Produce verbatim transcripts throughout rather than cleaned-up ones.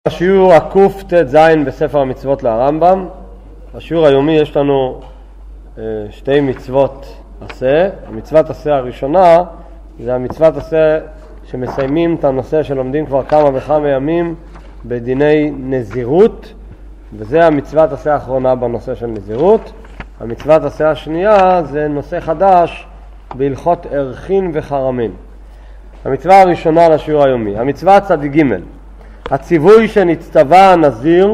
השיעור הקוף ת' זין בספר המצוות לרמב"ם. בשיעור היומי יש לנו אה, שתי מצוות עשה. המצוות עשה הראשונה זה המצוות עשה שמסיימים את הנושא שלומדים כבר כמה וכמה ימים בדיני נזירות, וזה המצוות עשה האחרונה בנושא של נזירות. המצוות עשה השנייה זה נושא חדש בהלכות ערכין וחרמין. המצווה הראשונה לשיעור היומי, המצווה צדיק ג' הציווי שנצטווה הנזיר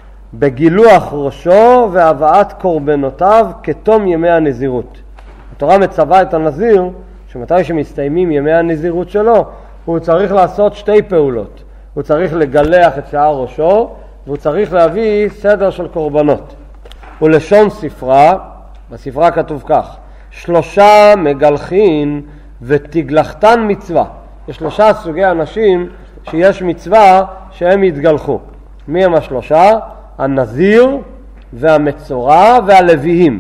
בגילוח ראשו והבאת קורבנותיו כתום ימי הנזירות. התורה מצווה את הנזיר שמתי שמסתיימים ימי הנזירות שלו הוא צריך לעשות שתי פעולות. הוא צריך לגלח את שיער ראשו והוא צריך להביא סדר של קורבנות. ולשון ספרה, בספרה כתוב כך: שלושה מגלחין ותגלחתן מצווה. יש שלושה סוגי אנשים שיש מצווה שהם יתגלחו. מי הם השלושה? הנזיר והמצורע והלוויים.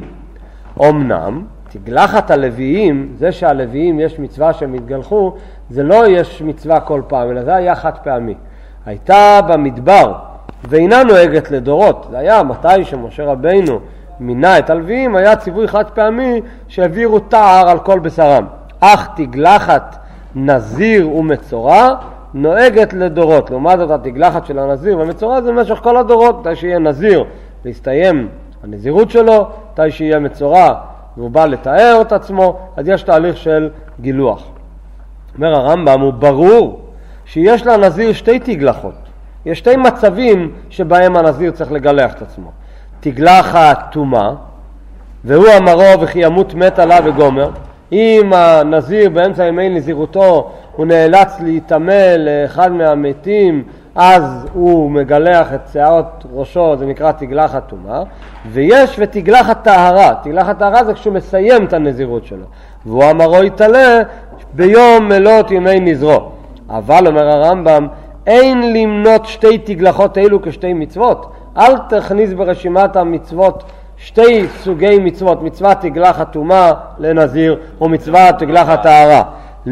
אמנם תגלחת הלוויים, זה שהלוויים יש מצווה שהם יתגלחו, זה לא יש מצווה כל פעם, אלא זה היה חד פעמי. הייתה במדבר ואינה נוהגת לדורות. זה היה מתי שמשה רבינו מינה את הלוויים, היה ציווי חד פעמי שהעבירו תער על כל בשרם. אך תגלחת נזיר ומצורע נוהגת לדורות. לעומת זאת התגלחת של הנזיר והמצורע זה במשך כל הדורות. מתי שיהיה נזיר להסתיים הנזירות שלו, מתי שיהיה מצורע והוא בא לתאר את עצמו, אז יש תהליך של גילוח. אומר הרמב"ם, הוא ברור שיש לנזיר שתי תגלחות. יש שתי מצבים שבהם הנזיר צריך לגלח את עצמו. תגלחת תומה, והוא אמרו וכי ימות מת עליו וגומר. אם הנזיר באמצע ימי נזירותו הוא נאלץ להתאמה לאחד מהמתים, אז הוא מגלח את שערות ראשו, זה נקרא תגלחת תומה. ויש ותגלחת טהרה. תגלחת טהרה זה כשהוא מסיים את הנזירות שלו. והוא אמרו יתעלה ביום מלות ימי נזרו. אבל אומר הרמב"ם, אין למנות שתי תגלחות אלו כשתי מצוות. אל תכניס ברשימת המצוות שתי סוגי מצוות, מצוות תגלחת תומה לנזיר ומצוות תגלחת טהרה.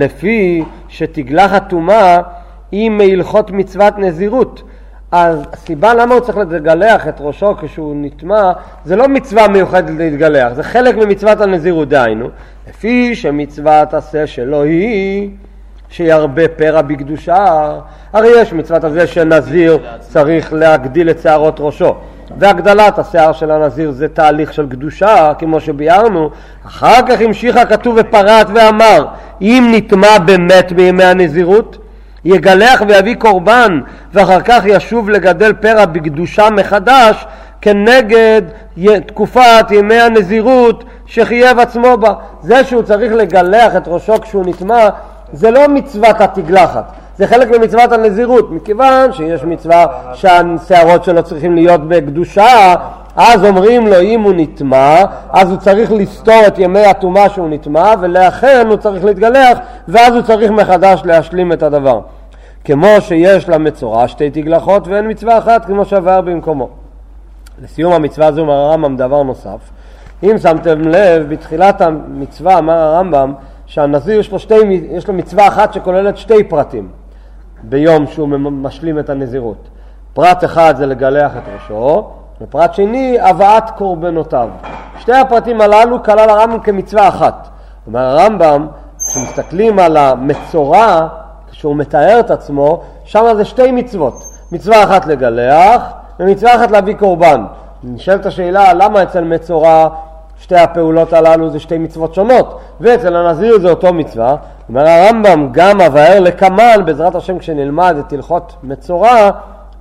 לפי שתגלחת תומה היא מהלכות מצוות נזירות. אז הסיבה למה הוא צריך לגלח את ראשו כשהוא נטמע, זה לא מצווה מיוחדת להתגלח, זה חלק ממצוות הנזירות. דהיינו, לפי שמצוות עשה שלו היא שירבה פרע בקדושה. הרי יש מצוות הזה שנזיר צריך להגדיל את שערות ראשו, והגדלת השיער של הנזיר זה תהליך של קדושה כמו שביארנו. אחר כך המשיכה כתוב ופרט ואמר, אם נטמע באמת בימי הנזירות יגלח ויביא קורבן, ואחר כך ישוב לגדל פרע בקדושה מחדש כנגד תקופת ימי הנזירות שחייב עצמו בה. זה שהוא צריך לגלח את ראשו כשהוא נטמע זה לא מצוות התגלחת, זה חלק ממצוות הנזירות. מכיוון שיש מצווה שהשערות שלו צריכים להיות בקדושה, אז אומרים לו אם הוא נטמע אז הוא צריך לסתור את ימי התומה שהוא נטמע, ולאחר הוא צריך להתגלח, ואז הוא צריך מחדש להשלים את הדבר. כמו שיש למצורע שתי תגלחות ואין מצווה אחת כמו שעבר במקומו. לסיום המצווה הזו אומר הרמב"ם דבר נוסף. אם שמתם לב, בתחילת המצווה אמר הרמב"ם שהנזיר יש לו, שתי, יש לו מצווה אחת שכוללת שתי פרטים ביום שהוא משלים את הנזירות. פרט אחד זה לגלח את ראשו, ופרט שני הבאת קורבנותיו. שתי הפרטים הללו כלל הרמב"ם כמצווה אחת. אומר הרמב"ם, כשמסתכלים על המצורע כשהוא מתאר את עצמו, שם זה שתי מצוות, מצווה אחת לגלח ומצווה אחת להביא קורבן. נשאלת השאלה למה אצל מצורע שתי הפעולות הללו זה שתי מצוות שונות, ואצל הנזיר זה אותו מצווה. אומר הרמב"ם, גם הבאר לקמל בעזרת השם כשנלמד את הלכות מצורע,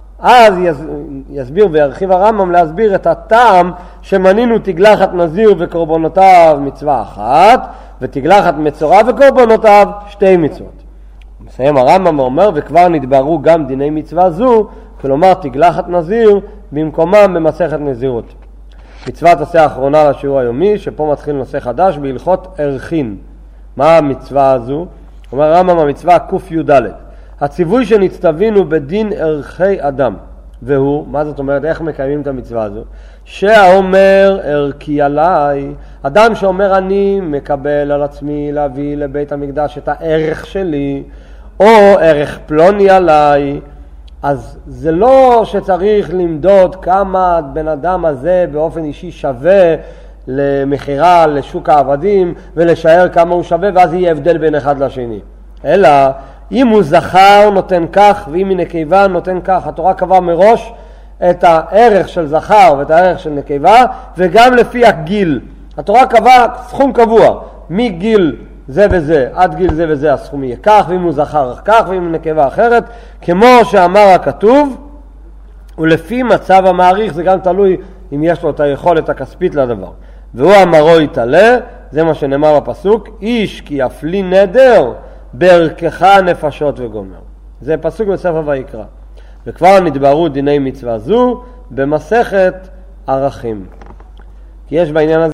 אז יסביר וירחיב הרמב"ם להסביר את הטעם שמנינו תגלחת נזיר וקורבנותיו מצווה אחת, ותגלחת מצורע וקורבנותיו שתי מצוות. מסיים הרמב"ם ואומר, וכבר נתבררו גם דיני מצווה זו, כלומר תגלחת נזיר במקומם במסכת נזירות. מצוות עשה האחרונה לשיעור היומי, שפה מתחיל נושא חדש בהלכות ערכין. מה המצווה הזו? אומר הרמב"ם, המצווה קוף י"ד, הציווי שנצטווינו בדין ערכי אדם, והוא, מה זאת אומרת, איך מקיימים את המצווה הזו? שהאומר ערכי עליי, אדם שאומר אני מקבל על עצמי להביא לבית המקדש את הערך שלי, או ערך פלוני עליי, אז זה לא שצריך למדוד כמה בן אדם הזה באופן אישי שווה למחירה לשוק העבדים ולשער כמה הוא שווה ואז יהיה הבדל בין אחד לשני. אלא אם הוא זכר נותן כך ואם היא נקבה נותן כך. התורה קבעה מראש את הערך של זכר ואת הערך של נקבה וגם לפי הגיל. התורה קבעה סכום קבוע מגיל זה וזה עד גיל זה וזה הסכום יהיה כך, ואם הוא זכר כך ואם הוא נקבה אחרת, כמו שאמר הכתוב, ולפי מצב המעריך. זה גם תלוי אם יש לו את היכולת הכספית לדבר. והוא אמרו יתעלה, זה מה שנאמר בפסוק, איש כי יפלי נדר בערכך נפשות וגומר. זה פסוק בספר ויקרא. וכבר נדברו דיני מצווה זו במסכת ערכים. כי יש בעניין הזה